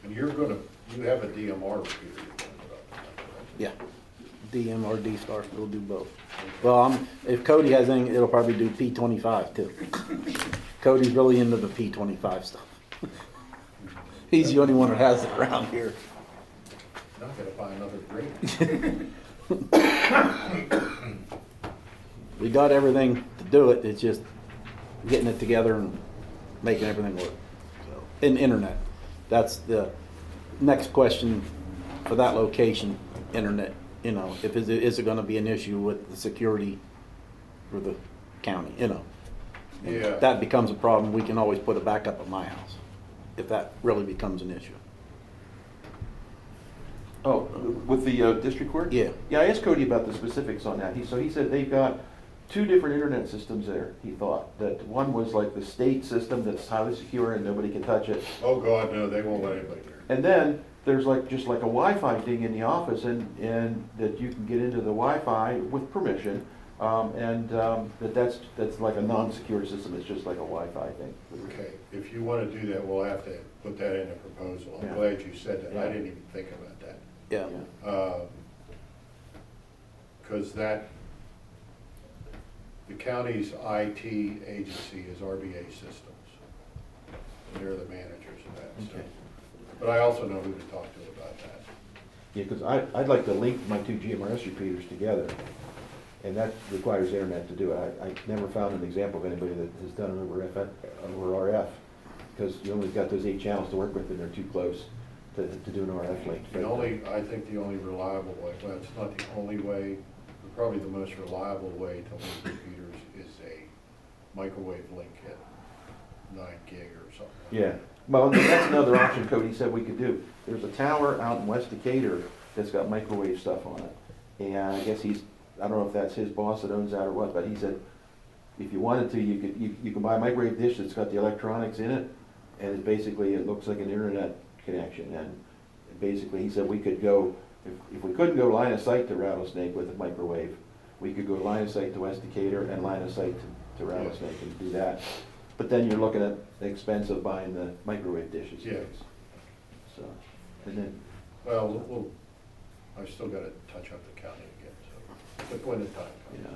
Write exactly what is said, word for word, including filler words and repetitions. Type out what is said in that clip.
And you're gonna, you have a D M R repeater you're gonna put up, right? Yeah, D M or D Star will do both. Well, I'm, if Cody has anything, it'll probably do P twenty-five too. Cody's really into the P twenty-five stuff. He's the only one that has it around here. Not gonna buy another grade. We got everything to do it, it's just getting it together and making everything work. So, and internet, that's the next question for that location, internet. You know, if is it, is it gonna be an issue with the security for the county, you know? And Yeah. if that becomes a problem, we can always put a backup at my house, if that really becomes an issue. Oh, with the uh, district court? Yeah. Yeah, I asked Cody about the specifics on that. He, so he said they've got two different internet systems there, he thought. That one was like the state system that's highly secure and nobody can touch it. Oh, God, no, they won't let anybody near. And then there's like, just like a Wi-Fi thing in the office and, and that you can get into the Wi-Fi with permission. Um, and um, that that's, that's like a non-secure system, it's just like a Wi-Fi thing. Okay, if you wanna do that, we'll have to put that in a proposal. I'm Yeah. glad you said that. I Yeah. didn't even think about that. Yeah. Yeah. Uh, Cause that, the county's I T agency is R B A Systems. They're the managers of that, so. Okay. But I also know who to talk to about that. Yeah, because I, I'd like to link my two G M R S repeaters together, and that requires internet to do it. I, I never found an example of anybody that has done it over F, over R F, because you only got those eight channels to work with, and they're too close to, to do an R F link. The only, I think the only reliable way, well, it's not the only way, but probably the most reliable way to link repeaters is a microwave link at nine gig or something. Yeah, well, that's another option Cody said we could do. There's a tower out in West Decatur that's got microwave stuff on it. And I guess he's, I don't know if that's his boss that owns that or what, but he said, if you wanted to, you could, you, you can buy a microwave dish that's got the electronics in it, and it basically, it looks like an internet connection. And basically, he said we could go, if, if we couldn't go line of sight to Rattlesnake with a microwave, we could go line of sight to West Decatur and line of sight to, to Rattlesnake and do that. But then you're looking at the expense of buying the microwave dishes. Yeah. So, and then, Well, we'll, I've still gotta touch up the county again, so, but when the time comes. yeah.